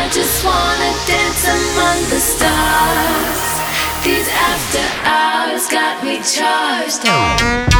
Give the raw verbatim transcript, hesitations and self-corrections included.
just wanna dance among the stars. These after hours got me charged.